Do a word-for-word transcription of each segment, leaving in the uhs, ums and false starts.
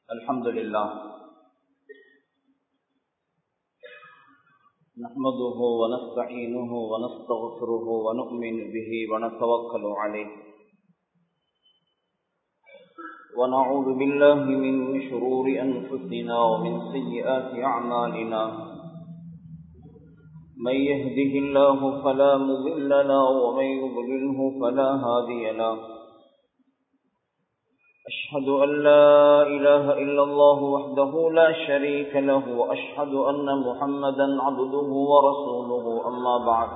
الحمد لله نحمده ونستعينه ونستغفره ونؤمن به ونتوكل عليه ونعوذ بالله من شرور أنفسنا ومن سيئات أعمالنا من يهده الله فلا مضل له ومن يضلله فلا هادي له أشهد أن لا إله إلا الله وحده لا شريك له وأشهد أن محمدا عبده ورسوله أما بعد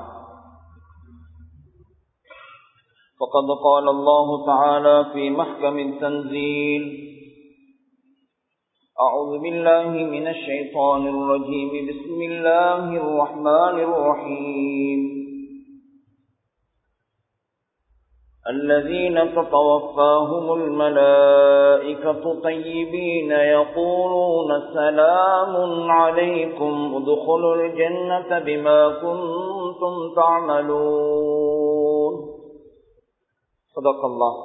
فقد قال الله تعالى في محكم التنزيل أعوذ بالله من الشيطان الرجيم بسم الله الرحمن الرحيم الذين تتوفاهم الملائكة طيبين يقولون سلام عليكم ادخلوا الجنة بما كنتم تعملون صدق الله.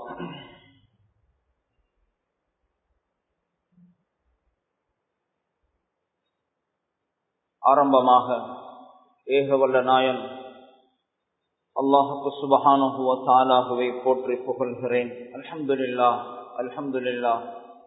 ஆரம்பமாக ஏகவல்ல நாயன் அல்லாஹுக்கு சுப்ஹானஹு வ தஆலாவை போற்றி புகழ்கிறேன். அல்ஹம்துலில்லாஹ் அல்ஹம்துலில்லாஹ்.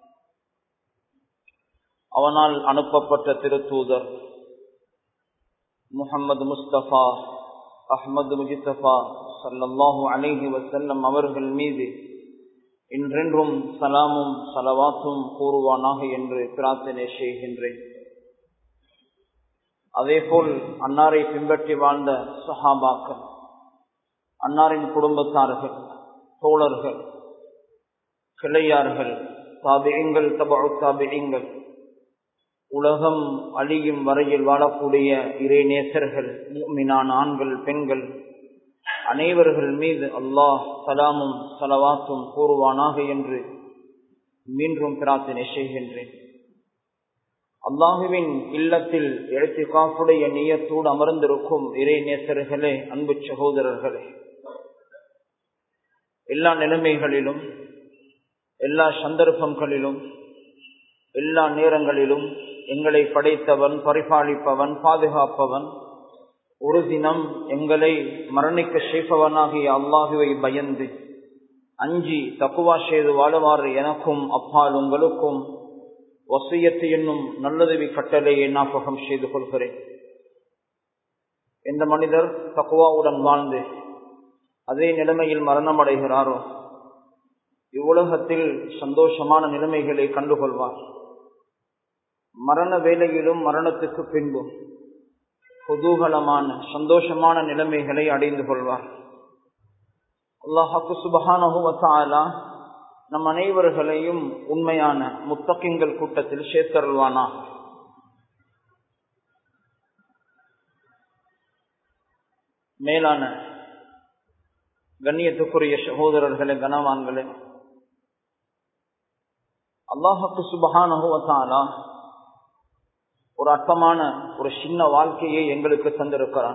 அவனால் அனுப்பப்பட்ட திருத்தூதர் முஹம்மது முஸ்தபா அஹ்மது முஜ்தபா ஸல்லல்லாஹு அலைஹி வஸல்லம் அவர்கள் மீது இன்றென்றும் சலாமும் ஸலவாத்தும் கூறுவானாக என்று பிரார்த்தனை செய்கின்றேன். அதேபோல் அன்னாரை பின்பற்றி வாழ்ந்த சஹாபாக்கள், அன்னாரின் குடும்பத்தார்கள், தோழர்கள், கிளையார்கள், தாபிஈங்கள், தபஉ தாபிஈங்கள், உலகம் அழியும் வரையில் வாழக்கூடிய இறைநேசர்கள், முஃமினான ஆண்கள், பெண்கள் அனைவர்கள் மீது அல்லாஹ் சலாமும் ஸலவாத்தும் கூறுவானாக என்று மீண்டும் பிரார்த்தனை செய்கின்றேன். அல்லாஹுவின் இல்லத்தில் இஅ்திகாஃபுடைய நியத்தோடு அமர்ந்திருக்கும் இறைநேசர்களே, அன்பு சகோதரர்களே, எல்லா நிலைமைகளிலும், எல்லா சந்தர்ப்பங்களிலும், எல்லா நேரங்களிலும் எங்களை படைத்தவன், பரிபாலிப்பவன், பாதுகாப்பவன், ஒரு தினம் எங்களை மரணிக்க செய்பவனாகிய அல்லாஹுவை பயந்து அஞ்சி தக்குவா செய்து வாழுமாறு எனக்கும் அப்பால் உங்களுக்கும் வசியத்து என்னும் நல்லுதவி கட்டளையை ஞாபகம் செய்து கொள்கிறேன். எந்த மனிதர் தக்குவாவுடன் வாழ்ந்து அதே நிலைமையில் மரணம் அடைகிறாரோ இவ்வுலகத்தில் சந்தோஷமான நிலைமைகளை கண்டுகொள்வார். மரண வேளையிலும் மரணத்துக்கு பின்பும் குதூகலமான சந்தோஷமான நிலைமைகளை அடைந்து கொள்வார். அல்லாஹ் சுப்ஹானஹு வ தஆலா நம் அனைவர்களையும் உண்மையான முத்தகிங்கள் கூட்டத்தில் சேர்த்தருள்வானா. மேலான கண்ணியத்துக்குரிய சகோதரர்களே, கனவான்களே, அல்லாஹ் சுப்ஹானஹு வ தஆலா ஒரு அற்பமான ஒரு சின்ன வாழ்க்கையை எங்களுக்கு தந்திருக்கிறான்.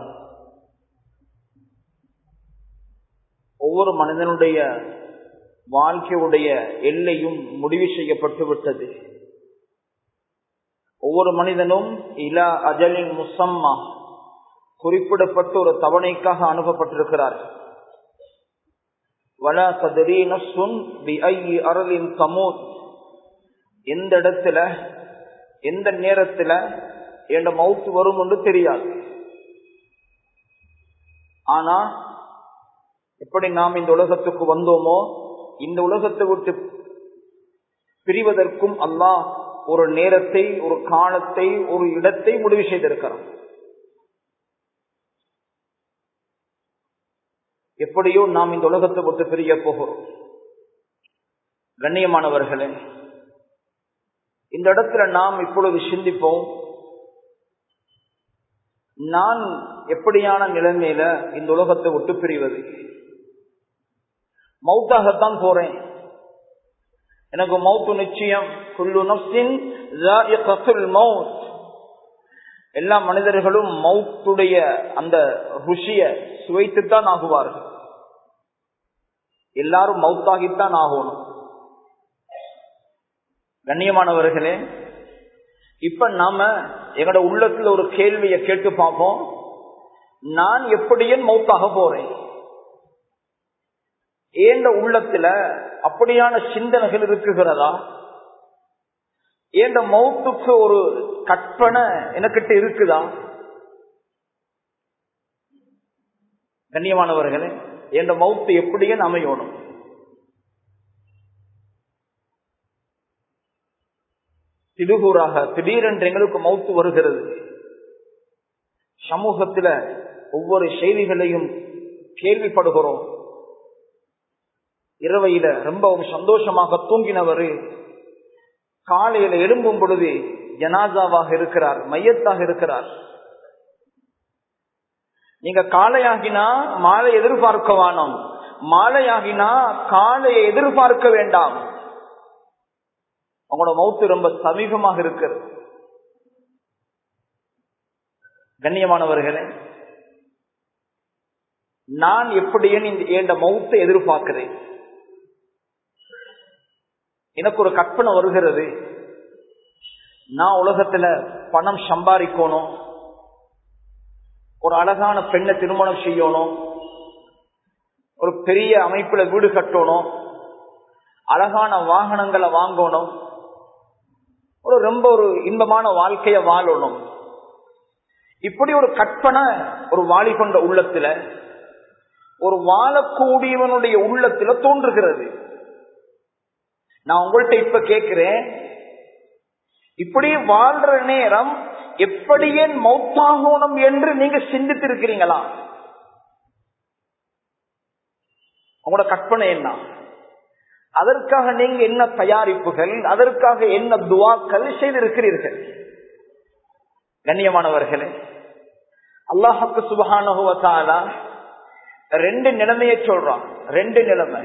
ஒவ்வொரு மனிதனுடைய வாழ்க்கையுடைய எல்லையும் முடிவு செய்யப்பட்டு விட்டது. ஒவ்வொரு மனிதனும் இலா அஜலின் முஸம்மா குறிப்பிடப்பட்ட ஒரு தவணைக்காக அனுப்பப்பட்டிருக்கிறார். வலா தத்ரீ நஃப்ஸுன் பிஅய்யி அர்லின் தமூத், எந்த இடத்துல எந்த நேரத்துல என்ற மவுத் வரும் என்று தெரியாது. ஆனா எப்படி நாம் இந்த உலகத்துக்கு வந்தோமோ இந்த உலகத்தை விட்டு பிரிவதற்கும் அல்லாஹ் ஒரு நேரத்தை, ஒரு காலத்தை, ஒரு இடத்தை முடிவு செய்திருக்கிறான். எப்படியோ நாம் இந்த உலகத்தை விட்டு பிரிய போகிறோம். கண்ணியமானவர்களே, இந்த இடத்துல நாம் இப்பொழுது சிந்திப்போம், நான் எப்படியான நிலைமையில இந்த உலகத்தை விட்டு பிரிவது? மௌத்தாகத்தான் போறேன், எனக்கு மௌத்து நிச்சயம். குல்லு நஃப்ஸின் ஸாயிகத்துல் மௌத், எல்லா மனிதர்களும் மௌத்துடைய அந்த ருசிய சுவைத்துத்தான் ஆகுவார்கள். எல்லாரும் மௌத்தாகித்தான் ஆகணும். கண்ணியமானவர்களே, இப்ப நாம எங்கட உள்ளத்துல ஒரு கேள்வியை கேட்டு பார்ப்போம். நான் எப்படியும் மௌத்தாக போறேன். ஏண்ட உள்ளத்துல அப்படியான சிந்தனைகள் இருக்குகிறதா? ஏண்ட மௌத்துக்கு ஒரு கற்பனை எனக்கிட்ட இருக்குதா? கண்ணியமானவர்களே, ஏண்ட மௌத்து எப்படியும் அமையணும். திடுகூறாக திடீரென்று எங்களுக்கு மௌத்து வருகிறது. சமூகத்துல ஒவ்வொரு செய்திகளையும் கேள்விப்படுகிறோம். இரவையில ரொம்பவும் சந்தோஷமாக தூங்கினவர் காலையில எழும்பும் பொழுது ஜனாசாவாக இருக்கிறார், மையத்தாக இருக்கிறார். நீங்க காலையாகினா மாலை எதிர்பார்க்க வேண்டாம், மாலையாகினா காலையை எதிர்பார்க்க வேண்டாம். உங்களோட மௌத்து ரொம்ப சமீபமாக இருக்கிறது. கண்ணியமானவர்களே, நான் எப்படியும் இந்த மௌத்தை எதிர்பார்க்கிறேன். எனக்கு ஒரு கற்பனை வருகிறது. நான் உலகத்துல பணம் சம்பாதிக்கணும், ஒரு அழகான பெண்ணை திருமணம் செய்யணும், ஒரு பெரிய அமைப்புல வீடு கட்டணும், அழகான வாகனங்களை வாங்கணும், ஒரு ரொம்ப ஒரு இன்பமான வாழ்க்கைய வாழணும். இப்படி ஒரு கற்பனை ஒரு வாலிபண்ட உள்ளத்துல, ஒரு வாழக்கூடியவனுடைய உள்ளத்துல தோன்றுகிறது. நான் உங்கள்கிட்ட இப்ப கேட்கிறேன், இப்படி வாழ்ற நேரம் எப்படியே மௌத்தாகணும் என்று நீங்க சிந்தித்திருக்கிறீங்களா? உங்களோட கற்பனை என்ன? அதற்காக நீங்க என்ன தயாரிப்புகள், அதற்காக என்ன துவாக்கள் செய்திருக்கிறீர்கள்? கண்ணியமானவர்களே, அல்லாஹ்வுக்கு சுப்ஹானஹு வ தஆலா ரெண்டு நிலைமையை சொல்றான். ரெண்டு நிலைமை.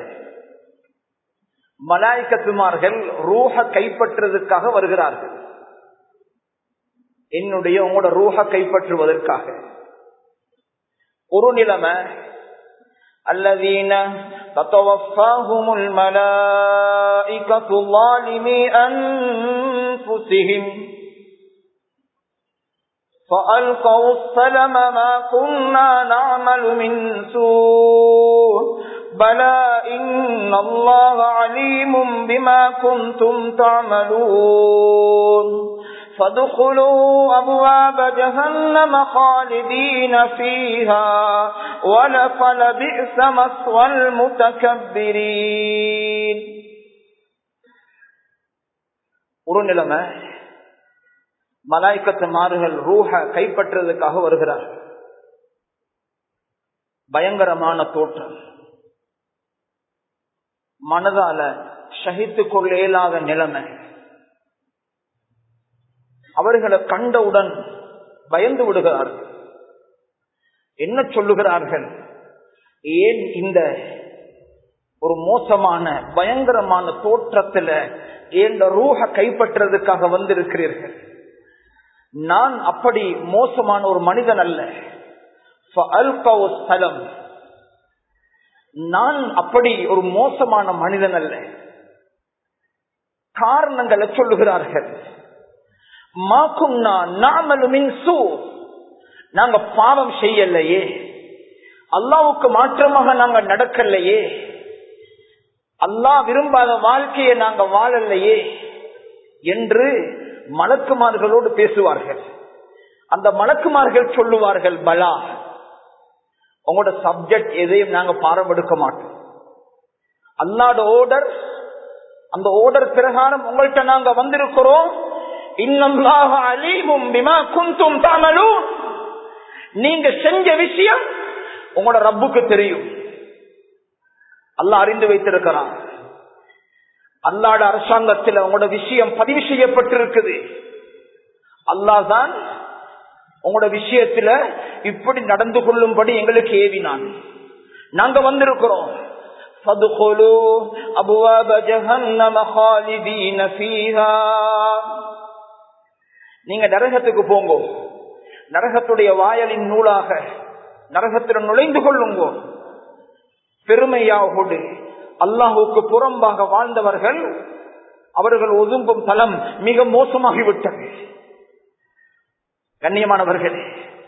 மலாயிகத்துமார்கள் ரூஹ கைப்பற்றுவதற்காக வருகிறார்கள். என்னுடைய உங்களோட ரூஹ கைப்பற்றுவதற்காக. ஒரு நிலைமை, அல்லதீன தத்தவஃபாஹுமுல் மலாயிகத்து ஸாலிமி அன்ஃபுஸிஹிம் فألقوا السلم ما كنا نعمل من سوء بلى إن الله عليم بما كنتم تعملون فادخلوا أبواب جهنم خالدين فيها ولبئس مثوى المتكبرين. ஒரு நிலைமை, மலாயிகத்துமார்கள் ரூஹ கைப்பற்றுவதற்காக வருகிறார். பயங்கரமான தோற்றம், மனதால சகித்துக் கொள்ள இயலாத நிலைமை. அவர்களை கண்டவுடன் பயந்து விடுகிறார்கள். என்ன சொல்லுகிறார்கள்? ஏன் இந்த ஒரு மோசமான பயங்கரமான தோற்றத்துல ஏன் ரூஹ கைப்பற்றுவதற்காக வந்திருக்கிறீர்கள்? நான் அப்படி மோசமான ஒரு மனிதன் அல்ல. நான் அப்படி ஒரு மோசமான மனிதன் அல்ல. காரணங்களை சொல்லுகிறார்கள். நாங்க பாவம் செய்யலையே, அல்லாஹ்வுக்கு மாற்றமாக நாங்க நடக்கலையே, அல்லாஹ் விரும்பாத வாழ்க்கையை நாங்க வாழலையே என்று மலக்குமார்களோடு பேசுவார்கள். அந்த மலக்குமார்கள் சொல்லுவார்கள், பலா, உங்களோட சப்ஜெக்ட் எதையும் நாங்க பாரம் எடுக்க மாட்டோம். அல்லாஹ்வோட ஆர்டர், அந்த ஆர்டர் பிரகாரம் உங்கள்கிட்ட நாங்க வந்திருக்கிறோம். இன்னல்லாஹு அலீமும் பிமா குன்தும் தஅமலூன். நீங்க செஞ்ச விஷயம் உங்களோட ரப்புக்கு தெரியும். அல்லாஹ் அறிந்து வைத்திருக்கிறான். அல்லாஹ்வுடைய அரசாங்கத்தில் உங்களோட விஷயம் பதிவு செய்யப்பட்டிருக்குது. அல்லாஹ் தான் உங்களோட விஷயத்துல இப்படி நடந்து கொள்ளும்படி எங்களுக்கு ஏவினான். நாங்க வந்திருக்கிறோம். ஃபதுகுலு அபுவாப ஜஹன்னம காலிதீன ஃபீஹா. நீங்க நரகத்துக்கு போங்க, நரகத்துடைய வாயலின் நூலாக நரகத்தில் நுழைந்து கொள்ளுங்க. பெருமையாக அல்லாஹுக்கு புறம்பாக வாழ்ந்தவர்கள் அவர்கள் ஒதுங்கும் தளம் மிக மோசமாகிவிட்டது. கண்ணியமானவர்களே,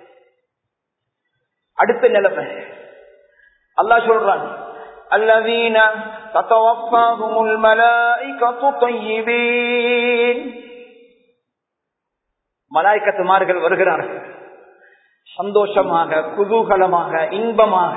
அடுத்த நிலைமை அல்லாஹ் சொல்றான், அல்லதீன ததவஃபாஹுமுல் மலாயிகத்து தய்யிபீன். மலாயிகத்துமார்கள் வருகிறார்கள் சந்தோஷமாக, குதூகலமாக, இன்பமாக,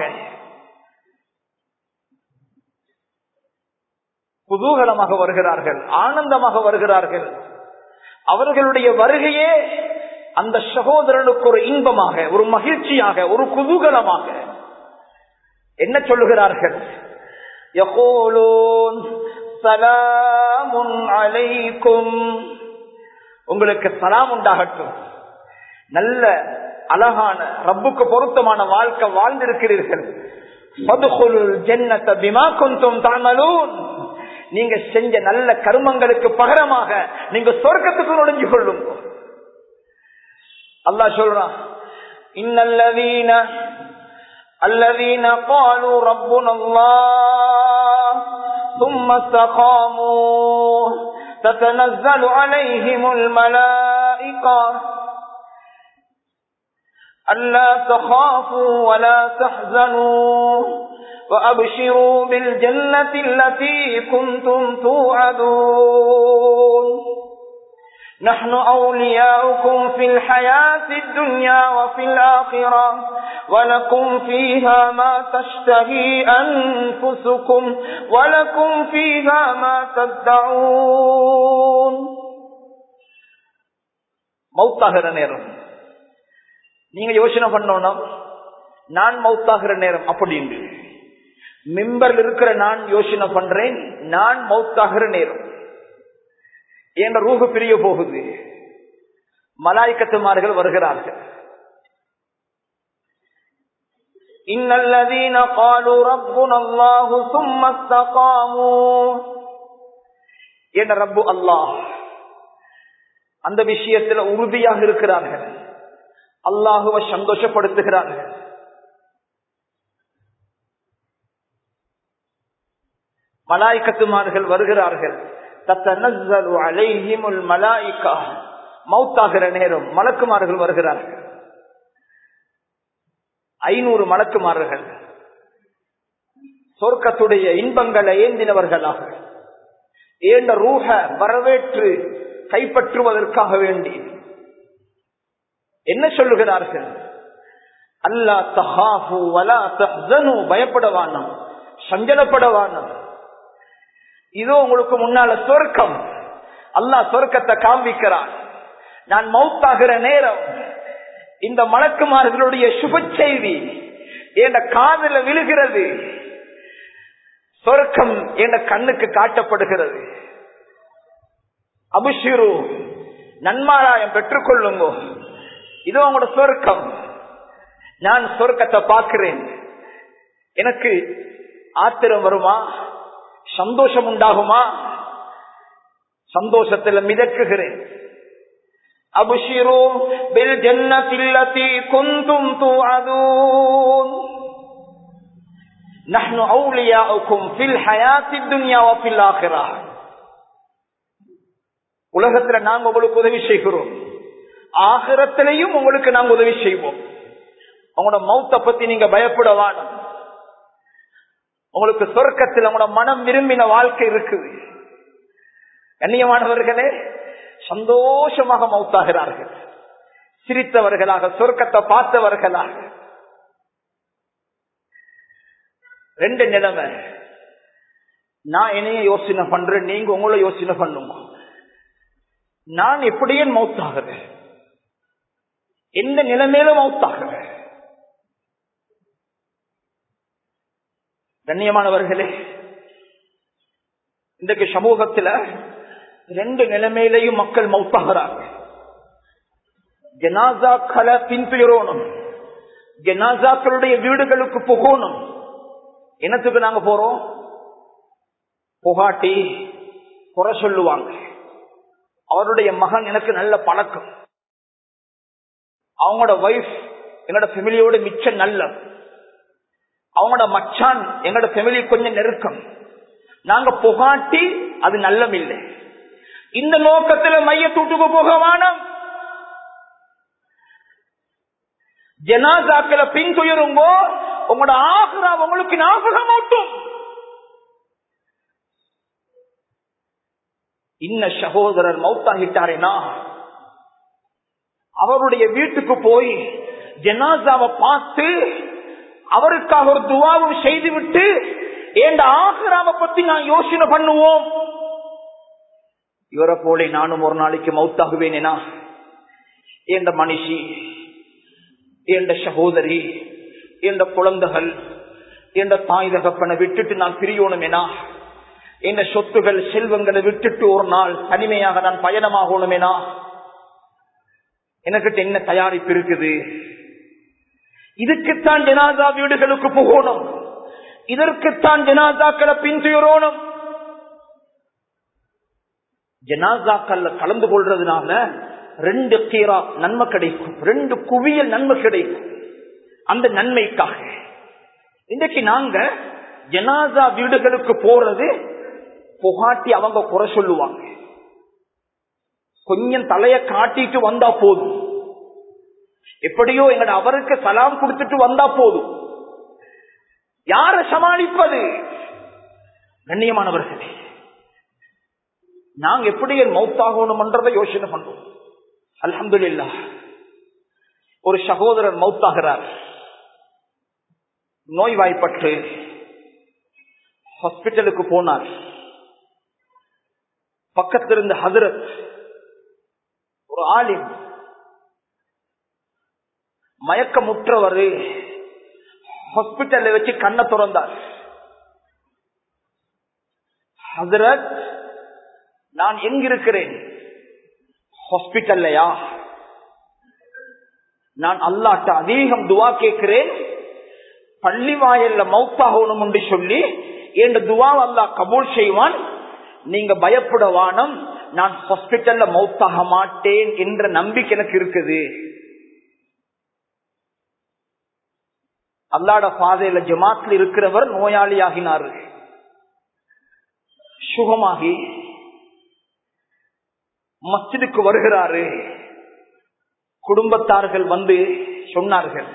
குதூகலமாக வருகிறார்கள், ஆனந்தமாக வருகிறார்கள். அவர்களுடைய வருகையே அந்த சகோதரனுக்கு ஒரு இன்பமாக, ஒரு மகிழ்ச்சியாக, ஒரு குதூகலமாக. என்ன சொல்லுகிறார்கள்? யகூலூன் ஸலாமுன் அலைக்கும், உங்களுக்கு சலாம் உண்டாகட்டும், நல்ல அழகான ரப்புக்கு பொருத்தமான வாழ்க்கை வாழ்ந்திருக்கிறீர்கள். ஃபத்ஹுலுல் ஜன்னத பிமா குன்தும் தஅமலூன், நீங்க செஞ்ச நல்ல கர்மங்களுக்கு பகரமாக நீங்க சொர்க்கத்துக்கு நுழைஞ்சு கொள்ளுங்க. அல்லாஹ் சொல்றான், இன்னல்லதீன அல்லதீன காலு ரப்புனல்லாஹ் ثم استقاموا تتنزل عليهم الملائكة ألا تخافوا ولا تحزنوا وأبشروا بالجنة التي كنتم توعدون نحن أولياؤكم في الحياة الدنيا وفي الآخرة ولكم فيها ما تشتهي أنفسكم ولكم فيها ما تدعون. மௌத்தாகிற நேரம் நீங்க யோசனை பண்ணணும், நான் மௌத்தாகிற நேரம் அப்படின்னு மிம்பர்ல இருக்கிற நான் யோசனை பண்றேன், நான் மௌத்தாகிற நேரம் என் ரூஹு பிரிய போகுது. மலாயிகத்துமார்கள் வருகிறார்கள். இன்னல்லதீன காலு ரப்புனல்லாஹு ثم استقاموا, என் ரப்பு அல்லாஹ் அந்த விஷயத்தில் உறுதியாக இருக்கிறார்கள், அல்லாஹுவை சந்தோஷப்படுத்துகிறார்கள். மலாயிகத்துமார்கள் வருகிறார்கள். தத்தனஸ்ஸலு அலைஹிமுல் மலாயிகா, மௌத்தாகிற நேரம் மலக்குமார்கள் வருகிறார்கள். ஐநூறு மலக்குமார்கள் சொர்க்கத்துடைய இன்பங்களை ஏந்தினவர்களாக ஏண்ட ரூஹ வரவேற்று கைப்பற்றுவதற்காக வேண்டி என்ன சொல்லுகிறார்கள்? அல்லா தஹாஃபு வலா தஹ்ஸனு, பயப்படவானம், சஞ்சலப்படவானம், இதோ உங்களுக்கு முன்னால சொர்க்கம். அல்லாஹ் சொர்க்கத்தை காண்பிக்கிறான். நான் மௌத்தாகிற நேரம் இந்த மலக்குமார்களுடைய சுப செய்தி என் காதுல விழுகிறது, சொர்க்கம் என் கண்ணுக்கு காட்டப்படுகிறது. அபுஷிரு, நன்மாராயம் பெற்றுக் கொள்ளுங்க, இதோ உங்களோட சொர்க்கம். நான் சொர்க்கத்தை பார்க்கிறேன், எனக்கு ஆத்திரம் வருமா, சந்தோஷம் உண்டாகுமா? சந்தோஷத்தில் மிதக்குகிறேன். அபுஷிரு பில் ஜன்னத்தில்லதி குன்தும் துஅதூன் நஹ்னு அவுலியாஉக்கும் ஃபில் ஹயாத்தித் துன்யா வ ஃபில் ஆখিরাহ. உலகத்துல நாங்க உங்களுக்கு உதவி செய்கிறோம், ஆகிரத்திலையும் உங்களுக்கு நாங்க உதவி செய்வோம். உங்களோட மௌத்தை பத்தி நீங்க பயப்பட வேண்டாம். உங்களுக்கு சொர்க்கத்தில் உங்களோட மனம் விரும்பின வாழ்க்கை இருக்குது. கண்ணியமானவர்களே, சந்தோஷமாக மௌத்தாகிறார்கள், சிரித்தவர்களாக, சொர்க்கத்தை பார்த்தவர்களாக. ரெண்டு நிலைமை. நான் என்னைய யோசனை பண்றேன், நீங்க உங்களை யோசனை பண்ணுங்க. நான் எப்படியே மௌத்தாகிறேன், எந்த நிலைமையில மௌத்தாகிறேன்? கண்ணியமானவர்களே, இன்றைக்கு சமூகத்தில் ரெண்டு நிலைமையிலையும் மக்கள் மௌத்தாகிறாங்க. ஜனாசாக்களை பின்பற்றணும், ஜனாசாக்களுடைய வீடுகளுக்கு போகணும். என்னத்துக்கு நாங்க போறோம்? புகாட்டி குறை சொல்லுவாங்க. அவருடைய மகன் எனக்கு நல்ல பழக்கம், அவங்களோட வைஃப் எங்களோட ஃபேமிலியோட மிச்சம் நல்ல, அவங்களோட மச்சான் எங்களோட ஃபேமிலி கொஞ்சம் நெருக்கம். நாங்க புகாட்டி அது நல்லம் இல்லை. இந்த நோக்கத்துல மையத்தூட்டுக்கு போக வேணும். ஜனாசாக்களை பின் துயருங்கோ, உங்களோட ஆக்ரா உங்களுக்கு ஞாபகம் ஊட்டும். இன்ன சகோதரர் மௌத்தாகிட்டாரேனா அவருடைய வீட்டுக்கு போய் ஜனாசாவை பார்த்து அவருக்காக ஒரு துவாவும் செய்துவிட்டு என் ஆக்ராவை பத்தி நான் யோசனை பண்ணுவோம். இவரை போல நானும் ஒரு நாளைக்கு மௌத்தாகுவேனா, எந்த மனுஷி, எந்த சகோதரி, எந்த குழந்தைகள், எந்த தாய் தகப்பனை விட்டுட்டு நான் பிரியணுமேனா, எந்த சொத்துகள் செல்வங்களை விட்டுட்டு ஒரு நாள் தனிமையாக நான் பயணமாகணுமேனா, எனக்கிட்ட என்ன தயாரிப்பு இருக்குது? இதுக்குத்தான் ஜனாசா வீடுகளுக்கு போகணும், இதற்குத்தான் ஜனாசாக்களை பின்துயரோணும். ஜனாசாக்கள்ல கலந்து கொள்றதுனால ரெண்டு கீரா நன்மை கிடைக்கும், ரெண்டு குவியல் நன்மை கிடைக்கும். அந்த நன்மைக்காக இன்றைக்கு நாங்க ஜனாசா வீடுகளுக்கு போறது புகாட்டி அவங்க குறை சொல்லுவாங்க. கொஞ்சம் தலைய காட்டிட்டு வந்தா போதும், எப்படியோ எங்கட அவருக்கு சலாம் கொடுத்துட்டு வந்தா போதும். யார சமாளிப்பது? கண்ணியமானவர்களே, நாங்க எப்படி மௌத்தாகணும்ன்றதை யோசனை பண்றோம். அல்ஹம்துலில்லாஹ், ஒரு சகோதரர் மௌத்தாகிறார், நோய்வாய்ப்பட்டு ஹாஸ்பிட்டலுக்கு போனார். பக்கத்திலிருந்து ஹதரத் ஒரு ஆலிம் மயக்கமுற்றவர் ஹாஸ்பிட்டல்ல வச்சு கண்ணை திறந்தார். ஹதரத், நான் எங்கிருக்கிறேன்? ஹாஸ்பிட்டல்லையா? நான் அல்லாஹ்ட்ட அதிகம் துவா கேட்கிறேன், பள்ளி வாயில்ல மௌத்தாகணும் என்று சொல்லி என் துவா அல்லாஹ் கபூல் செய்வான். நீங்க பயப்படவானம், நான் ஹாஸ்பிட்டல்ல மௌத்தாக மாட்டேன் என்ற நம்பிக்கை எனக்கு இருக்குது. அல்லாஹ்வுடைய பாதையில ஜமாத்ல இருக்கிறவர் நோயாளியாகினார். சுகமாகி மஸ்ஜிதுக்கு வருகிறாரு. குடும்பத்தார்கள் வந்து சொன்னார்கள்,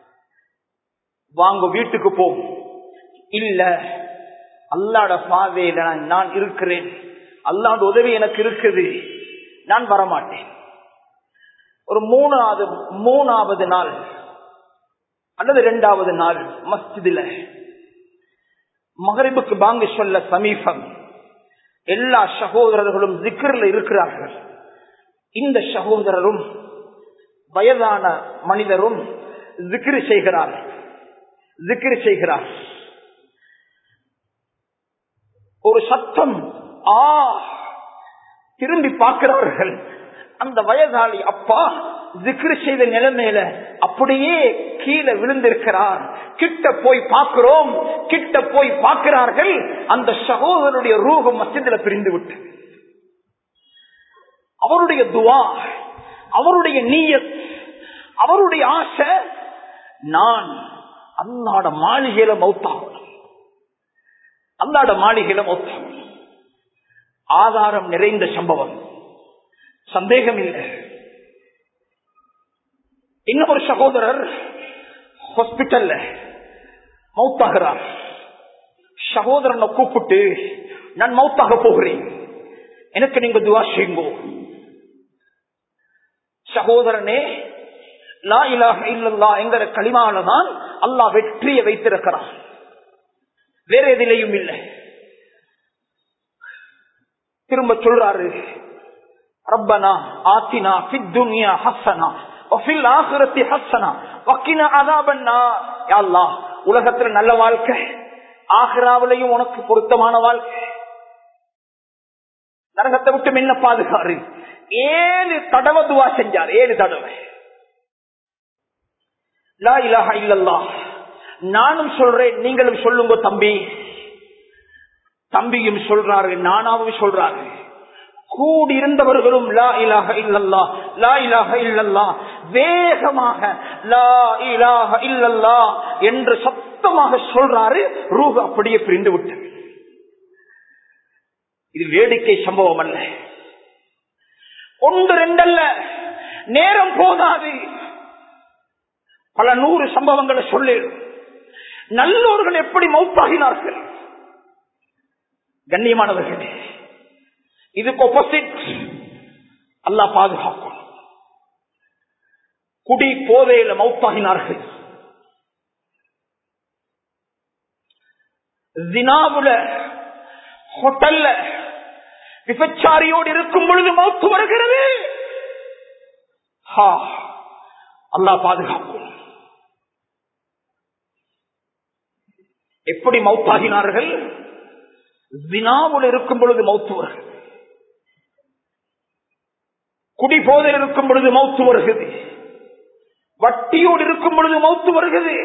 வாங்க வீட்டுக்கு போ. இல்ல, அல்லாஹ்வுடைய பாதையில நான் இருக்கிறேன், அல்லாஹ்வுடைய உதவி எனக்கு இருக்குது, நான் வரமாட்டேன். ஒரு மூணாவது மூணாவது நாள் அல்லது இரண்டாவது நாள் மஸ்ஜிதுல மகரிபுக்கு பாங்கு சொல்ல சமீபம், எல்லா சகோதரர்களும் ஜிக்ர்ல இருக்கிறார்கள். இந்த சகோதரரும் வயதான மனிதரும் ஜிக்ர் செய்கிறார் ஜிக்ர் செய்கிறார் ஒரு சத்தம், ஆ, திரும்பி பார்க்கிறார்கள். அந்த வயதாளி அப்பா ஜிக்ர் செய்த நிலைமையில அப்படியே கீழே விழுந்திருக்கிறார். கிட்ட போய் பார்க்கிறோம், கிட்ட போய் பார்க்கிறார்கள். அந்த சகோதரனுடைய ரூஹ் மஸ்ஜிதுல பிரிந்து விட்டு, அவருடைய துவா, அவருடைய நீயத், அவருடைய ஆசை, நான் அல்லாஹ்வுடைய மாளிகையில மௌத்தாகணும், அல்லாஹ்வுடைய மாளிகையில மௌத்தாகணும். ஆதாரம் நிறைந்த சம்பவம், சந்தேகம் இல்லை. இன்னும் ஒரு சகோதரர் ஹாஸ்பிட்டல்ல மௌத்தாகிறார். சகோதரனை கூப்பிட்டு, நான் மௌத்தாக போகிறேன், எனக்கு நீங்க துவா செய்யுங்கோ. சகோதரனே, லா இலாஹ இல்லல்லாஹ் என்கிற கலிமால தான் அல்லாஹ் வெற்றியை வைத்திருக்கிறான், வேற எதிலையும் இல்லை. திரும்ப சொல்றாரு, ரப்பனா ஆத்தினா ஃபித் துன்யா ஹஸனா வஃபில் ஆখিরাতি ஹஸனா வகினா அஸாபன்னார். யா அல்லாஹ், உலகத்துல நல்ல வாழ்க்கை, ஆখিরাவிலையும் உனக்கு பொருத்தமான வாழ்க்கை, நரகத்தை விட்டு என்ன பாதுகாரு. ஏழு தடவை துவா செஞ்சார், ஏழு தடவை. லா இலாஹ இல்லல்லாஹ், நானும் சொல்றேன், நீங்களும் சொல்லுங்க தம்பி. தம்பியும் சொல்றாரு, நானாவும் சொல்றாரு. கூடியிருந்தவர்களும் லா இலாஹ இல்லல்லாஹ் லா இலாஹ இல்லல்லாஹ் வேகமாக லா இலாஹ இல்லல்லாஹ் என்று சத்தமாக சொல்றாரு. ரூஹ் அப்படியே பிரிந்து விட்டது. இது வேடிக்கை சம்பவம் அல்ல, ஒன்று ரெண்டல்ல, நேரம் போதாது. பல நூறு சம்பவங்களை சொல்லு. நல்லோர்கள் எப்படி மௌத்தாகினார்கள். கண்ணியமானவர்களே, இதுக்கு ஆப்போசிட் அல்லாஹ் பாதுகாக்கும். குடி போதையில மௌத்தாகினார்கள். ஜினாவுல, ஹோட்டல்ல விபச்சாரியோடு இருக்கும் பொழுது மௌத்து வருகிறது. அல்லாஹ் பாதுகாக்கும். எப்படி மௌத்தாகினார்கள்? ஜினாவுல இருக்கும் பொழுது மௌத்து வருகிறது. குடி போதையில் இருக்கும் பொழுது மௌத்து வருகிறது. வட்டியோடு இருக்கும் பொழுது மௌத்து வருகிறது.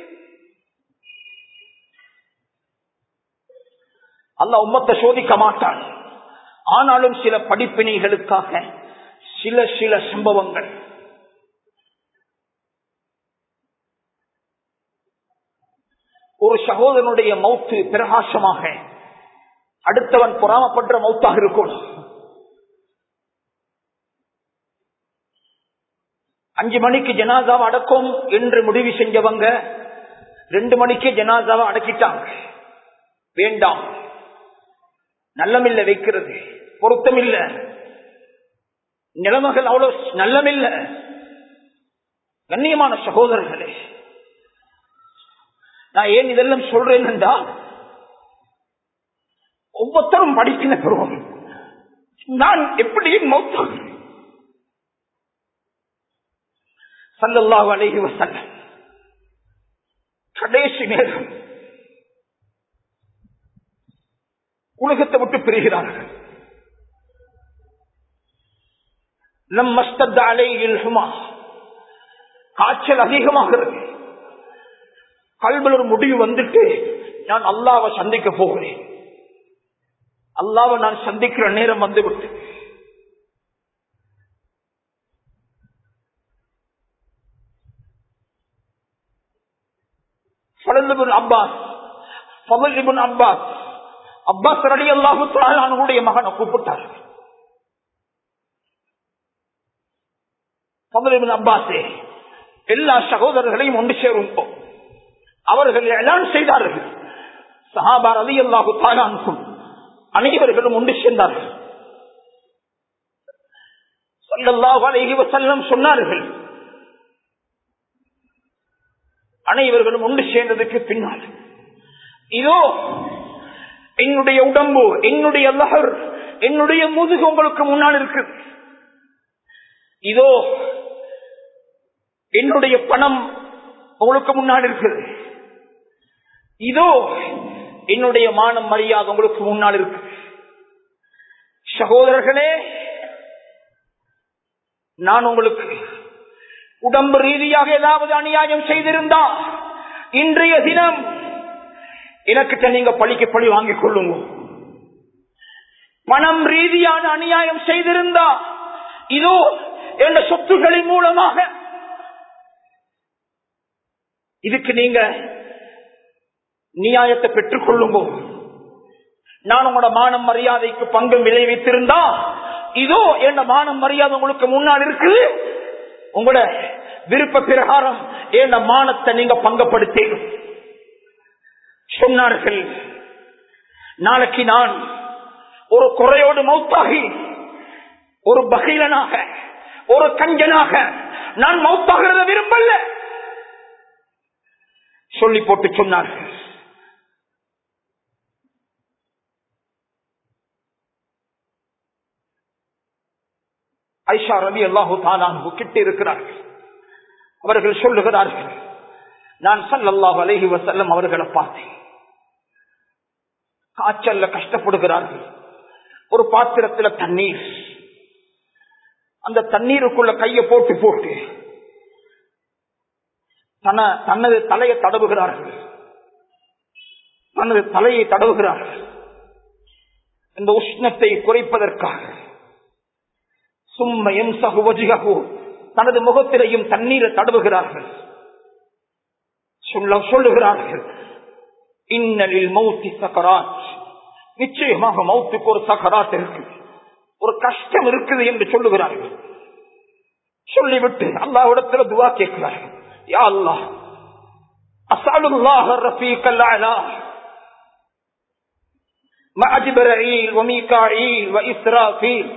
அல்லாஹ் உம்மத்தை சோதிக்க மாட்டான். ஆனாலும் சில படிப்பினைகளுக்காக சில சில சம்பவங்கள். ஒரு சகோதரனுடைய மௌத்து பிரகாசமாக, அடுத்தவன் பொறாமப்படுற மௌத்தாக இருக்கும். அஞ்சு மணிக்கு ஜனாசாவை அடக்கும் என்று முடிவு செஞ்சவங்க ரெண்டு மணிக்கு ஜனாசாவை அடக்கிட்டாங்க. வேண்டாம், நல்லமில்ல வைக்கிறது, பொருத்தமில்ல, நிலைமைகள் அவ்வளவு நல்லமில்ல. கண்ணியமான சகோதரர்களே, நான் ஏன் இதெல்லாம் சொல்றேன் என்றா, ஒவ்வொருத்தரும் படிக்கிற பருவம் நான் எப்படியும் மௌத்தாக ஸல்லல்லாஹு அலைஹி வஸல்லம் கடைசி நேரம் உலகத்தை விட்டு பிரிகிறார்கள். லம்மஸ்தத் அலைஹில் ஹுமா, காய்ச்சல் அதிகமாகிறது. கல்வில ஒரு முடிவு வந்துட்டு, நான் அல்லாஹ்வை சந்திக்க போகிறேன். அல்லாஹ்வை நான் சந்திக்கிற நேரம் வந்துவிட்டு அப்பாஸ் அப்பாஸ் அப்பாஸ் ரலியல்லாஹு தஆலா அன்ஹுடைய மகனை கூப்பிட்டார். அப்பாஸே, எல்லா சகோதரர்களையும் ஒன்று சேருவோம். அவர்கள் எலான் செய்தார்கள். சஹாபா ரலியல்லாஹு தஆலா அன்ஹும் அனைவர்களும் ஒன்று சேர்ந்தார்கள். ஸல்லல்லாஹு அலைஹி வஸல்லம் சொன்னார்கள், அனைவர்களும் ஒன்று சேர்ந்ததுக்கு பின்னால், இதோ என்னுடைய உடம்பு, என்னுடைய லஹர், என்னுடைய முதுகு உங்களுக்கு முன்னால் இருக்கு. இதோ என்னுடைய பணம் உங்களுக்கு முன்னால் இருக்குது. இதோ என்னுடைய மானம் மரியாதை உங்களுக்கு முன்னால் இருக்கு. சகோதரர்களே, நான் உங்களுக்கு உடம்பு ரீதியாக ஏதாவது அநியாயம் செய்திருந்தா இன்றைய தினம் எனக்கிட்ட நீங்க பழிக்கு பழி வாங்கிக் கொள்ளுங்க. பணம் ரீதியான அநியாயம் செய்திருந்தா இதோ என்ற சொத்துக்களின் மூலமாக இதுக்கு நீங்க நியாயத்தை பெற்றுக் கொள்ளுங்க. நான் உங்களோட மானம் மரியாதைக்கு பங்கு விளைவித்திருந்தா இதோ என்ற மானம் மரியாதை உங்களுக்கு முன்னால் இருக்குது. உங்களோட விருப்ப பிரகாரம் என்ற மானத்தை நீங்க பங்கப்படுத்தி சொன்னார்கள். நாளைக்கு நான் ஒரு குறையோடு மௌத்தாகி, ஒரு பகீலனாக, ஒரு கஞ்சனாக நான் மௌத்தாகிறத விரும்பல சொல்லி போட்டு சொன்னார்கள். ஐஷா ரலியல்லாஹு தஆலா அன்ஹு கிட்ட இருக்கிறார்கள். அவர்கள் சொல்லுகிறார்கள், நான் ஸல்லல்லாஹு அலைஹி வஸல்லம் அவர்களை பார்த்தேன். காய்ச்சல்ல கஷ்டப்படுகிறார்கள். ஒரு பாத்திரத்துல தண்ணீர், அந்த தண்ணீருக்குள்ள கையை போட்டு போட்டு தன தனது தலையை தடவுகிறார்கள். தனது தலையை தடவுகிறார்கள் இந்த உஷ்ணத்தை குறைப்பதற்காக. சும்மயம் சகுவஜிகோ, தனது முகத்திலையும் தண்ணீரை தடவுகிறார்கள். சொல்ல சொல்லுகிறார்கள், இன்னலில் மௌத்தி சக்கராத், நிச்சயமாக மௌத்துக்கு ஒரு சக்கராத் இருக்கு. ஒரு கஷ்டம் இருக்குது என்று சொல்லுகிறார்கள். சொல்லிவிட்டு அல்லாஹ்விடத்துல துஆ கேட்கிறார்கள். யா அல்லாஹ், அஸ்அலுல்லாஹ ரஃபீகல் அலா மஅ ஜிப்ரீல் வ மீகாயில் வ இஸ்ராஃபீல்.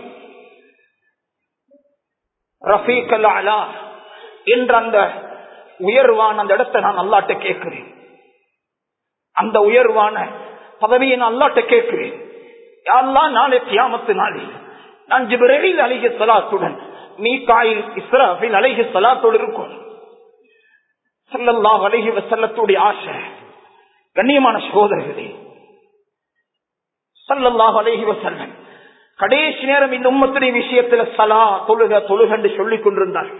ரஃபீகல் அலா என்ற அந்த உயர்வான அந்த இடத்தை நான் அல்லாஹ்ட்ட கேட்கிறேன். அந்த உயர்வான பதவியை நான் அல்லாஹ்ட்ட கேட்கிறேன். யா அல்லாஹ், நாளை கியாமத்து நாளில் நான் ஜிப்ரீல் அலைஹிஸ்ஸலாத்துடன் மீகாயில் இஸ்ராஃபீல் அலைஹிஸ்ஸலாத்தோடு இருக்கும். ஸல்லல்லாஹு அலைஹி வஸல்லத்துடைய ஆசை. கண்ணியமான சகோதரர்களே, ஸல்லல்லாஹு அலைஹி வஸல்லம் கடைசி நேரம் இந்த உம்மத்துடைய விஷயத்துல ஸலா தொழுக தொழுக என்று சொல்லிக் கொண்டிருந்தார்.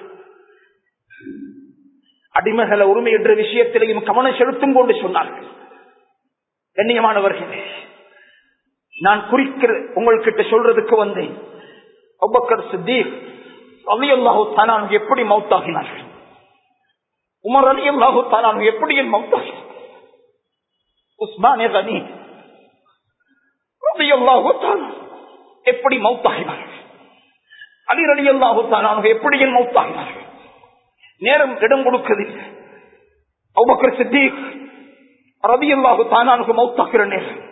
அடிமைகளை உரிமை என்ற விஷயத்திலையும் கவனம் செலுத்தும் கொண்டு சொன்னார்கள். கண்ணியமானவர்களே, நான் குறிக்கிற உங்கள்கிட்ட சொல்றதுக்கு வந்தேன். அபூபக்கர் சித்தீக் ரலியல்லாஹு தஆலா அன்ஹு எப்படி மௌத்தாகினார்கள், உமர் ரலியல்லாஹு தஆலா அன்ஹு எப்படி மௌத்தாகினார்கள், உஸ்மான் கனி ரலியல்லாஹு தஆலா எப்படி மௌத்தாகினார்கள், அலி ரலியல்லாஹு தஆலா அன்ஹு எப்படி மௌத்தாகினார்கள். நேரம் இடம் கொடுக்கவில்லை. அபூபக்கர் சித்தீக் ரலியல்லாஹு தஆலா அன்ஹு மௌத்தாகிற நேரம்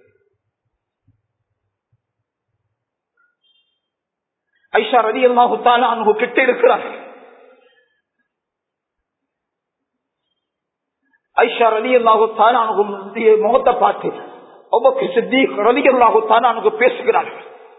ஐஷா ரலியல்லாஹு தஆலா அன்ஹு கிட்ட இருக்கிறார். ஐஷா ரலியல்லாஹு தஆலா அன்ஹு முகத்தை பார்த்து அபூபக்கர் சித்தீக் ரலியல்லாஹு தஆலா அன்ஹு பேசுகிறார்.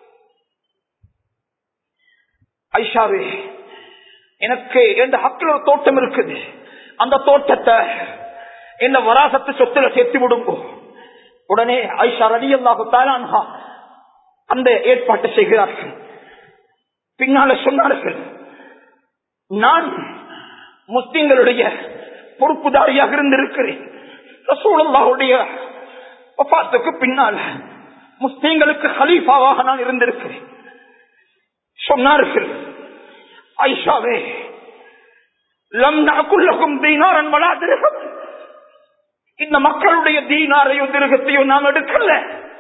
ஐஷாவே, எனக்கு எந்த ஹக்கில் ஒரு தோட்டம் இருக்குது, அந்த தோட்டத்தை என்ன வராசத்து சொத்துல சேர்த்து விடுங்கோ. உடனே ஐஷா ரலியல்லாஹு தஆலா அன்ஹா அந்த ஏற்பாட்டை செய்கிறார்கள். பின்னால சொன்னார்கள், நான் முஸ்லிம்களுடைய பொறுப்புதாரியாக இருந்திருக்கிறேன். ரசூலுல்லாஹுடைய வஃபாத்துக்கு பின்னால் முஸ்லிம்களுக்கு கலீஃபாவாக நான் இருந்திருக்கிறேன். சொன்னார்கள், ஐஷாவே, லம் நஅகுல் லகும் தீனாரன் வலா திர்ஹம். இந்த மக்களுடைய தீனாரையோ திர்ஹத்தையோ நாம் எடுக்கல.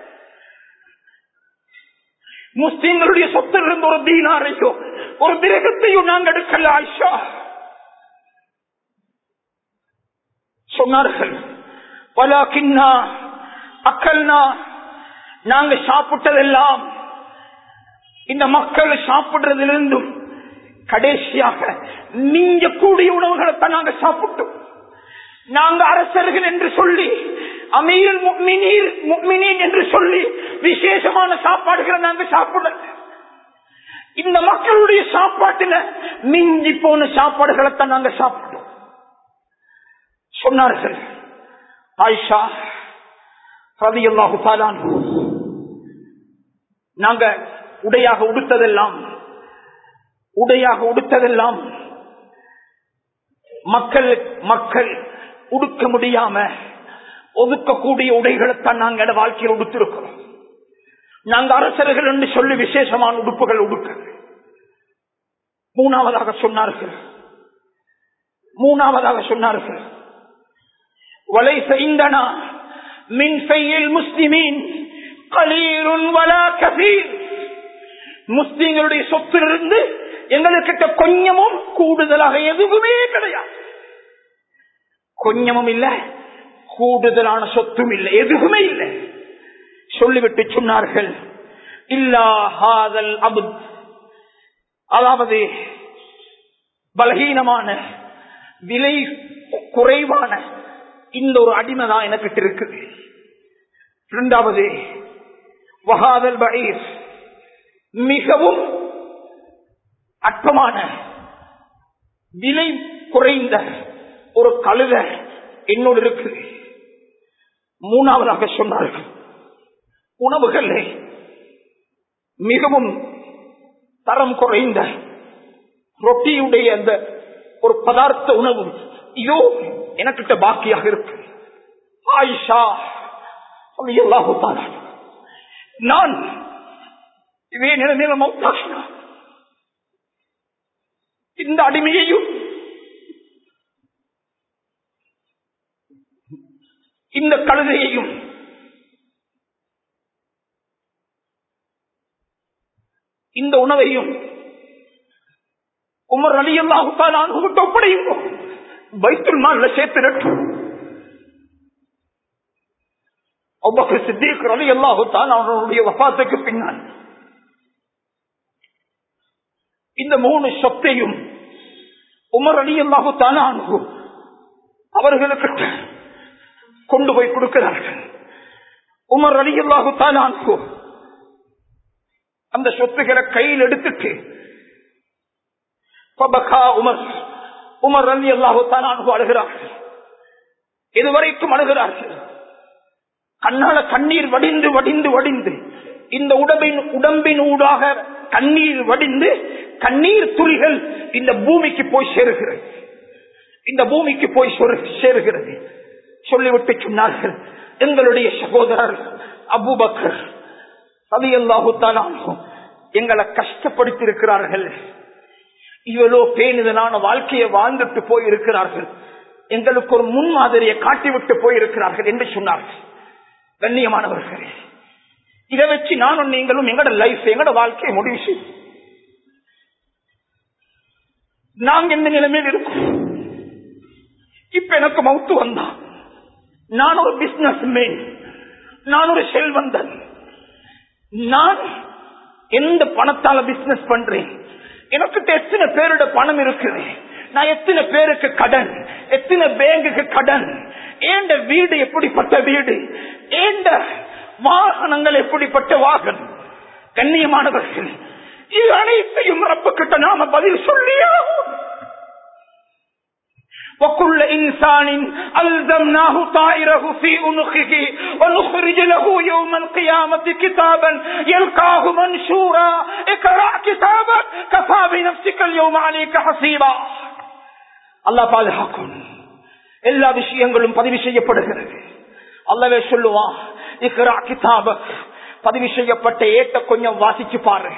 முஸ்லிம்களுடைய சொத்தில் இருந்து ஒரு தீனாரையோ ஒரு திரகத்தையோ நாங்கள் எடுக்கல ஆயிஷா. சொன்னார்கள், வலாகின்னா அக்கல்னா, நாங்க சாப்பிட்டதெல்லாம் இந்த மக்கள் சாப்பிடுறதிலிருந்தும் கடைசியாக நீங்க கூடிய உணவுகளைத்தான் நாங்க சாப்பிட்டோம். நாங்க அரசர்கள் என்று சொல்லி, அமீருல் முஃமினீன் முஃமினீன் என்று சொல்லி விசேஷமான சாப்பாடுகளை நாங்க சாப்பிடல. இந்த மக்களுடைய சாப்பாட்டுல மிஞ்சி போன சாப்பாடுகளைத்தான் நாங்க சாப்பிட்டோம். சொன்னார்கள், ஆயிஷா ரலியல்லாஹு தஆலா அன்ஹு, நாங்க உடையாக உடுத்ததெல்லாம் உடையாக உடுத்ததெல்லாம் மக்கள் மக்கள் உடுக்க முடியாம ஒதுக்கக்கூடிய உடைகளைத்தான் நாங்கள் வாழ்க்கையில் உடுத்திருக்கிறோம். நாங்கள் அரசர்கள் என்று சொல்லி விசேஷமான உடுப்புகள் உடுக்க. மூணாவதாக சொன்னார்கள் மூணாவதாக சொன்னார்கள் வலைஸ இந்தனா மின் ஸையில் முஸ்லிமீன் கலீலுன் வலா கஸீர். முஸ்லிம்களுடைய சொத்திலிருந்து எங்களுக்கு கொஞ்சமும் கூடுதலாக எதுவுமே கிடையாது. கொஞ்சமும் இல்லை, கூடுதலான சொத்தும் இல்லை, எதுவுமே இல்லை. சொல்லிவிட்டு சொன்னார்கள், இல்லா ஹாதல் அப்த், அதாவது பலகீனமான விலை குறைவான இந்த ஒரு அடிமை தான் எனக்கு இருக்குது. இரண்டாவது வஹாதல் பஈர், மிகவும் அற்பமான விலை குறைந்த ஒரு கழுத என்னோடு இருக்குது. மூணாவதாக சொன்னார்கள், உணவுகள் மிகவும் தரம் குறைந்த ரொட்டியுடைய அந்த ஒரு பதார்த்த உணவு இதோ எனக்கிட்ட பாக்கியாக இருக்கு. ஆயிஷா ரலியல்லாஹு தஆலா, நான் இதே நிலைமையில மௌத்தாகினான். இந்த அடிமையையும் இந்த கழுதையையும் இந்த உணவையும் உமர் ரலியல்லாஹு தஆலா அன்ஹு ஒப்படையுங்க, பைத்துல் மால்ல சேர்த்து. அபூபக்கர் சித்திக் ரலியல்லாஹு தஆலா அவருடைய வஃபாத்துக்கு பின்னால் இந்த மூணு சொத்தையும் உமர் ரலியல்லாஹு தஆலா அன்ஹு அவர்களுக்கு கொண்டு போய் கொடுக்கிறார்கள். உமர் ரலியல்லாஹு தஆலா அன்ஹு அந்த சொத்துக்களை கையில் எடுத்துட்டு உமர் உமர் ரலியல்லாஹு தஆலா அன்ஹு அழுகிறார்கள். இதுவரைக்கும் அழுகிறார்கள். கண்ணால கண்ணீர் வடிந்து வடிந்து வடிந்து இந்த உடம்பின் உடம்பின் ஊடாக கண்ணீர் வடிந்து கண்ணீர் துளிகள் இந்த பூமிக்கு போய் சேருகிறது. இந்த பூமிக்கு போய் சேருகிறது. சொல்லிவிட்டு சொன்னார்கள், எங்களுடைய சகோதரர் அபூபக்கர் ரலியல்லாஹு தஆலா அன்ஹு எங்களை கஷ்டப்படுத்தி இருக்கிறார்கள். இவ்வளோ பேணுதலான வாழ்க்கையை வாழ்ந்துட்டு போயிருக்கிறார்கள். எங்களுக்கு ஒரு முன்மாதிரியை காட்டிவிட்டு போயிருக்கிறார்கள் என்று சொன்னார்கள். கண்ணியமானவர்களே, இதை வச்சு நானும் நீங்களும் எங்களோட லைஃப் எங்களோட வாழ்க்கையை முடிவு செய்யும். நாங்க எந்த நிலைமையில் இருக்கும்? இப்ப எனக்கு மவுத்து வந்தா, நான் ஒரு பிசினஸ் மேன், நான் ஒரு செல்வந்தன், நான் எந்த பணத்தால பிசினஸ் பண்றேன், எனக்கு எத்தனை பேரோட பணம் இருக்குது, நான் எத்தனை பேருக்கு கடன், எத்தனை பேங்குக்கு கடன், ஏண்ட வீடு எப்படிப்பட்ட வீடு, ஏண்ட வாகனங்கள் எப்படிப்பட்ட வாகனம். கண்ணியமானவர்கள், இது அனைத்தையும் ரப்பு கிட்ட நாம பதில் சொல்லியா? وَكُلَّ إِنسَانٍ أَلْزَمْنَاهُ طَائِرَهُ فِي عُنُقِهِ وَنُخْرِجُ لَهُ يَوْمَ الْقِيَامَةِ كِتَابًا يَلْقَاهُ مَنشُورًا اقْرَأْ كِتَابَكَ كَفَى بِنَفْسِكَ الْيَوْمَ عَلَيْكَ حَسِيبًا. அல்லாஹ் பாதுகாக்கும். எல்லா விஷயங்களும் பதிவு செய்யப்படுகிறது. அல்லாஹ்வே சொல்லுவான், இக்ரா கிதாபக், பதிவு செய்யப்பட்ட ஏட்ட கொஞ்சம் வாசிச்சு பாரு.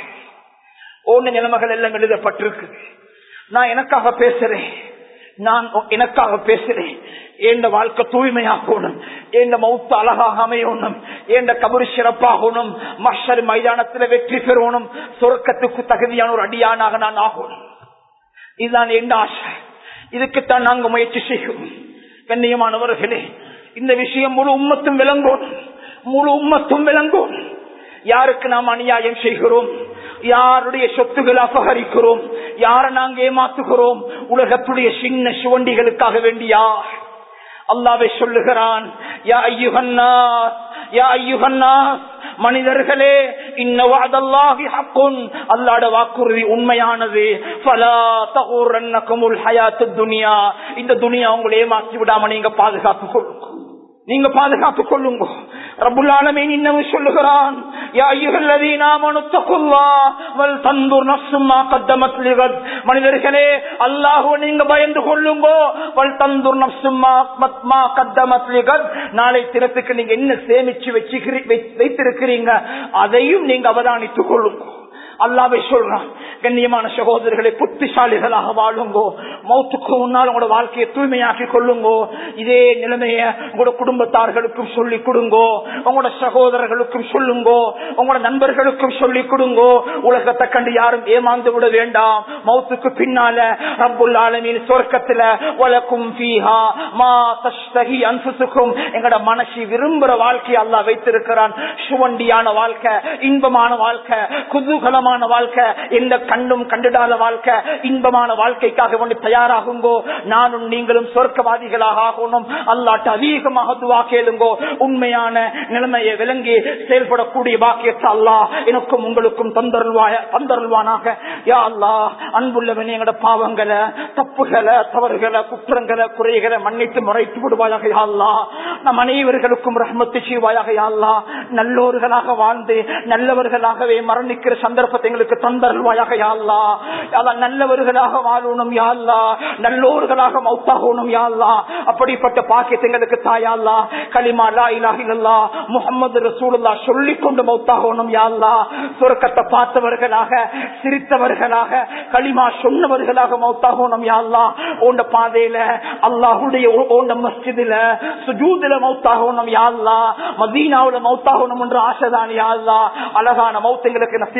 ஒன்னு நிலைமைகள் எல்லாம் எழுதப்பட்டிருக்கு. நான் எனக்காக பேசுறேன், நான் எனக்காக பேசுறேன். என் வாழ்க்கை தூய்மையாகணும், என் மௌத்து அழகாக அமையணும், என் கபரு சிறப்பாகணும், மஹ்ஷர் மைதானத்தில் வெற்றி பெறணும், சொர்க்கத்துக்கு தகுதியான ஒரு அடியானாக நான் ஆகணும். இதுதான் என் ஆசை. இதுக்குத்தான் நாங்க முயற்சி செய்கிறோம். கண்ணியமானவர்களே, இந்த விஷயம் முழு உம்மத்தும் விளங்கும், முழு உம்மத்தும் விளங்கும். யாருக்கு நாம் அநியாயம் செய்கிறோம், யாருடைய சொத்துக்களை அபகரிக்கிறோம், யாரை நாங்க ஏமாத்துகிறோம், உலகத்துடைய சின்ன சுவண்டிகளுக்காக வேண்டியா? அல்லாஹ்வே சொல்லுகிறான், யா அய்யுஹன்னாஸ், யா அய்யுஹன்னாஸ், மனிதர்களே, இன்ன வஅதல்லாஹி ஹக்குன், அல்லாஹ்வுடைய வாக்குறுதி உண்மையானது. ஃபலா தகுரன்னகுமுல் ஹயாத்துத் துன்யா, இந்த துனியா உங்களை ஏமாற்றி விடாம நீங்க பாதுகாத்துக் கொள்ளுங்க, நீங்க பாதுகாத்துக் கொள்ளுங்க. ரப்புல் ஆலமீன் இன்னும் சொல்லுகிறான், யா அய்யுஹல்லதீன ஆமனு தகுல்லாஹ் வல் தன்துர் நஃப்ஸும் மா கத்தமத் லிகத், மனிதர்களே அல்லாஹ்வை நீங்க பயந்து கொள்ளுங்க. வல் தன்துர் நஃப்ஸும் மா கத்தமத் லிகத், நாளை தினத்துக்கு நீங்க என்ன சேமிச்சு வைத்திருக்கிறீங்க அதையும் நீங்க அவதானித்துக் கொள்ளுங்க. அல்லாஹ்வே சொல்றான், கண்ணியமான சகோதரர்களை, புத்திசாலிகளாக வாழுங்கோ, மௌத்துக்கு முன்னால் உங்களோட வாழ்க்கையை தூய்மையாக்கி கொள்ளுங்கோ. இதே நிலைமைய உங்களோட குடும்பத்தார்களுக்கும் சொல்லிக் கொடுங்கோ, உங்களோட சகோதரர்களுக்கும் சொல்லுங்கோ, உங்களோட நண்பர்களுக்கும் சொல்லிக் கொடுங்கோ. உலகத்தை கண்டு யாரும் ஏமாந்து விட வேண்டாம். மௌத்துக்கு பின்னால ரப்புல் ஆலமீன் சொர்க்கத்துல வலக்கும் ஃபீஹா மா தஷ்தஹி அன்ஃபுசுக்கும், எங்கட மனசு விரும்புற வாழ்க்கை அல்லாஹ் வைத்திருக்கிறான். சுவண்டியான வாழ்க்கை, இன்பமான வாழ்க்கை, குதூகலமான வாழ்க்கை, எந்த கண்ணும் கண்டிடாத வாழ்க்கை, இன்பமான வாழ்க்கைக்காக ஒன்று தயாராகுங்கோ. நானும் நீங்களும் சொர்க்கவாதிகளாக ஆகணும். அல்லாஹ்ட்ட அதிகமாக துஆ கேளுங்கோ. உண்மையான நிலைமையை விளங்கி செயல்படக்கூடிய பாக்கியத்தை அல்லாஹ் எனக்கும் உங்களுக்கும் தந்தருள்வாய தந்தருள்வானாக. யா அல்லாஹ், அன்புள்ளவனே, எங்கட பாவங்களை, தப்புகளை, தவறுகளை, குற்றங்களை, குறைகளை மன்னித்து மறைத்து விடுவாயாக. யா அல்லாஹ், நம் அனைவர்களுக்கும் ரஹ்மத்து செய்வாயாக. யா அல்லாஹ், நல்லோர்களாக வாழ்ந்து நல்லவர்களாகவே மரணிக்கிற சந்தர்ப்பத்தை எங்களுக்கு தந்தருள்வாயாக. யா அல்லாஹ், அல்லாஹ் நல்லவர்களாக வாழணும். யா அல்லாஹ், நல்லோர்களாக மௌத்தாகணும். யா அல்லாஹ், அப்படிப்பட்ட பாக்கியத்தை எங்களுக்கு தாயா அல்லாஹ். கலிமா லா இலாஹ இல்லல்லாஹ் முஹம்மது ரசூலுல்லாஹ் சொல்லிக் கொண்டு மௌத்தாகணும். யா அல்லாஹ், சொர்க்கத்தை பார்த்தவர்களாக, சிரித்தவர்களாக, கலிமா சொன்னவர்களாக மௌத்தாகணும். யா அல்லாஹ், உன்ட பாதையில, அல்லாஹ்வுடைய உன்ட மஸ்ஜிதில சுஜூதில மௌத்தாகணும். யா அல்லாஹ், மதீனாவுல மௌத்தாகணும் என்ற ஆசைதான். யா அல்லாஹ், அழகான மௌத் எங்களுக்கு நசீபாக்கி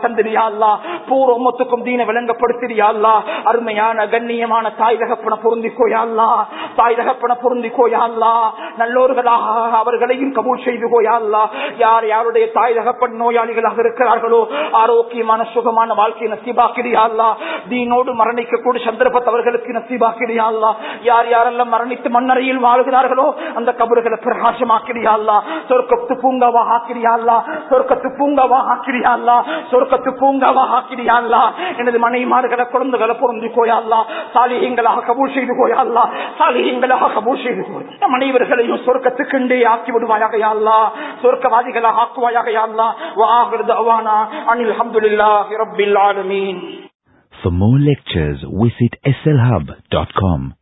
தந்திரியா அல்லா, பூர்வ உம்மத்துக்கும் தீன விளங்கப்படுத்தியா அல்லா. அருமையான கண்ணியமான தாய் தகப்பன பொருந்திக்கோயா அல்லா, தாய் தகப்பன பொருந்திக்கோயா அல்லா. நல்லோர்களாக அவர்களையும் கபூல் செய்துகோயா அல்லா. யார் யாருடைய தாய் தகப்பன் நோயாளிகளாக இருக்கிறார்களோ ஆரோக்கியமான சுகமான வாழ்க்கை நசீபாக்கிறியா அல்லா. தீனோடு மரணிக்கக்கூடிய சந்தர்ப்பத்தை அவர்களுக்கு நசீபாக்கிறியா அல்லா. யார் யாரெல்லாம் மரணித்து மண்ணறையில் வாழ்கிறார்களோ அந்த கபறுகளை பிரகாசமாக்கிறியா அல்லா. சொர்க்கத்து பூங்காவா ஆக்கிறியா அல்லா, சொர்க்கத்து பூங்காவா ஆக்கிறியா அல்லா, சொர்க்கத்து பூங்காவா ஆக்கிறியா அல்லா. எனது மனைவிமார்களை குழந்தைகளை பொருந்திக்கோயா அல்லா. சாலிஹீங்களாக கபூல் செய்து கோயா அல்லா, சாலிஹீங்களாக கபூல் செய்து கோயா. நம் அனைவர்களையும் சொர்க்கத்துக்குண்டே ஆக்கி விடுவாயாக யா அல்லா, சொர்க்கவாதிகளாக ஆக்குவாயாக யா அல்லா. வ ஆகிரு தஅவானா அனில் ஹம்துலில்லாஹி ரப்பில் ஆலமீன். For more lectures, visit S L hub dot com.